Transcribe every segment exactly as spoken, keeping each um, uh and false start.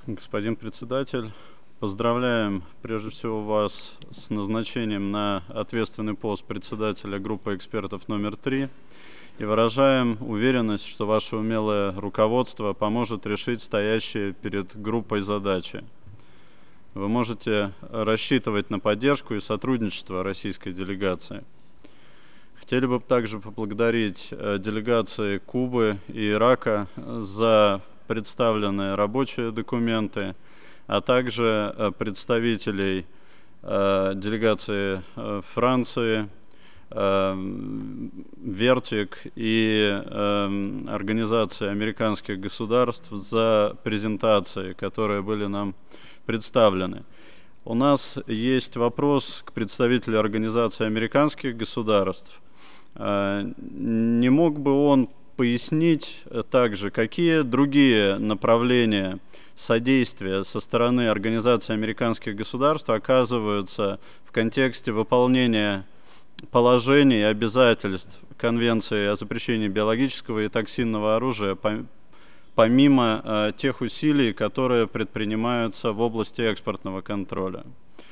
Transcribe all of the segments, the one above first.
Господин председатель, поздравляем прежде всего вас с назначением на ответственный пост председателя группы экспертов номер три и выражаем уверенность, что ваше умелое руководство поможет решить стоящие перед группой задачи. Вы можете рассчитывать на поддержку и сотрудничество российской делегации. Хотели бы также поблагодарить делегации Кубы и Ирака за представленные рабочие документы, а также представителей делегации Франции, Вертик и Организации американских государств за презентации, которые были нам представлены. У нас есть вопрос к представителю Организации американских государств. Не мог бы он пояснить также, какие другие направления содействия со стороны Организации американских государств оказываются в контексте выполнения положений и обязательств Конвенции о запрещении биологического и токсинного оружия, помимо тех усилий, которые предпринимаются в области экспортного контроля?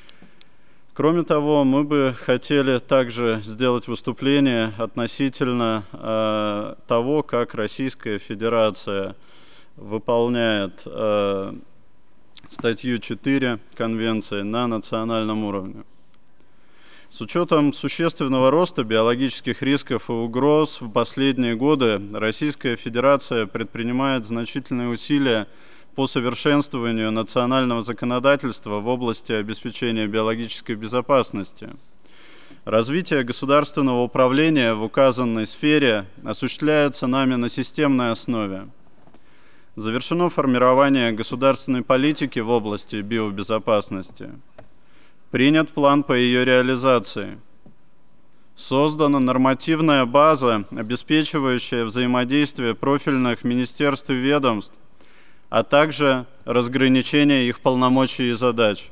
Кроме того, мы бы хотели также сделать выступление относительно э, того, как Российская Федерация выполняет э, статью четыре Конвенции на национальном уровне. С учетом существенного роста биологических рисков и угроз в последние годы Российская Федерация предпринимает значительные усилия по совершенствованию национального законодательства в области обеспечения биологической безопасности. Развитие государственного управления в указанной сфере осуществляется нами на системной основе. Завершено формирование государственной политики в области биобезопасности. Принят план по ее реализации. Создана нормативная база, обеспечивающая взаимодействие профильных министерств и ведомств, а также разграничение их полномочий и задач.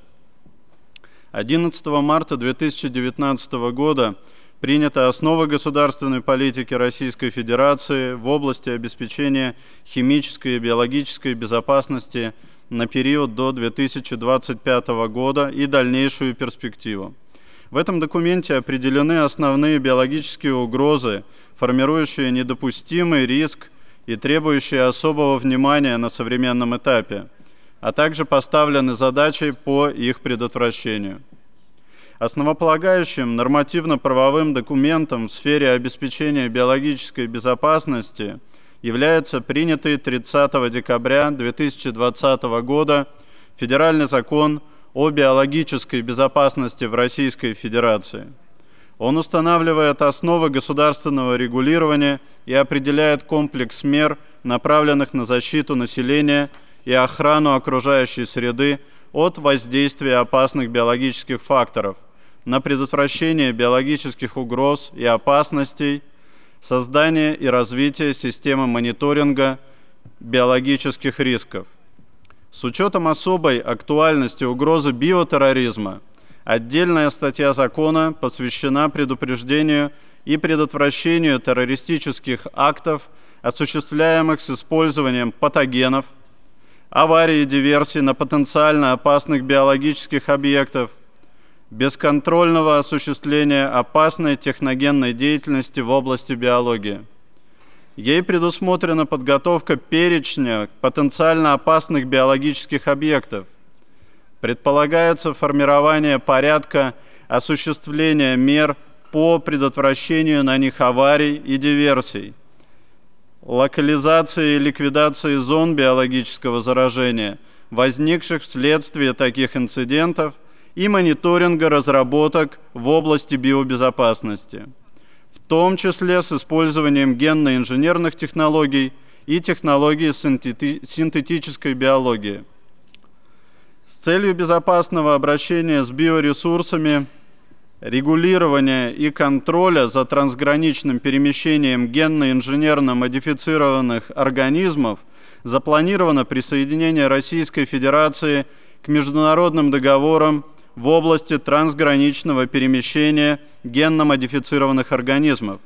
одиннадцатого марта две тысячи девятнадцатого года принята основа государственной политики Российской Федерации в области обеспечения химической и биологической безопасности на период до две тысячи двадцать пятого года и дальнейшую перспективу. В этом документе определены основные биологические угрозы, формирующие недопустимый риск и требующие особого внимания на современном этапе, а также поставлены задачи по их предотвращению. Основополагающим нормативно-правовым документом в сфере обеспечения биологической безопасности является принятый тридцатого декабря две тысячи двадцатого года Федеральный закон о биологической безопасности в Российской Федерации. Он устанавливает основы государственного регулирования и определяет комплекс мер, направленных на защиту населения и охрану окружающей среды от воздействия опасных биологических факторов, на предотвращение биологических угроз и опасностей, создание и развитие системы мониторинга биологических рисков. С учетом особой актуальности угрозы биотерроризма, отдельная статья закона посвящена предупреждению и предотвращению террористических актов, осуществляемых с использованием патогенов, аварий и диверсий на потенциально опасных биологических объектах, бесконтрольного осуществления опасной техногенной деятельности в области биологии. Ей предусмотрена подготовка перечня потенциально опасных биологических объектов. Предполагается формирование порядка осуществления мер по предотвращению на них аварий и диверсий, локализации и ликвидации зон биологического заражения, возникших вследствие таких инцидентов, и мониторинга разработок в области биобезопасности, в том числе с использованием генно-инженерных технологий и технологий синтетической биологии. С целью безопасного обращения с биоресурсами, регулирования и контроля за трансграничным перемещением генно-инженерно модифицированных организмов запланировано присоединение Российской Федерации к международным договорам в области трансграничного перемещения генно-модифицированных организмов.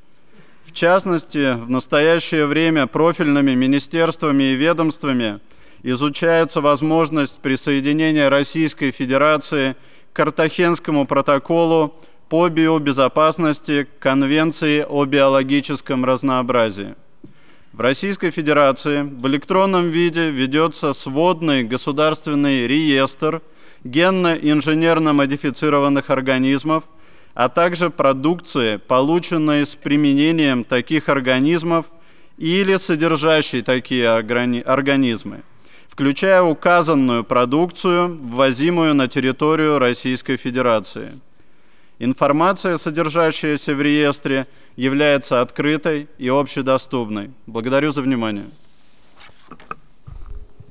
В частности, в настоящее время профильными министерствами и ведомствами изучается возможность присоединения Российской Федерации к Картахенскому протоколу по биобезопасности к Конвенции о биологическом разнообразии. В Российской Федерации в электронном виде ведется сводный государственный реестр генно-инженерно модифицированных организмов, а также продукции, полученной с применением таких организмов или содержащей такие организмы, включая указанную продукцию, ввозимую на территорию Российской Федерации. Информация, содержащаяся в реестре, является открытой и общедоступной. Благодарю за внимание.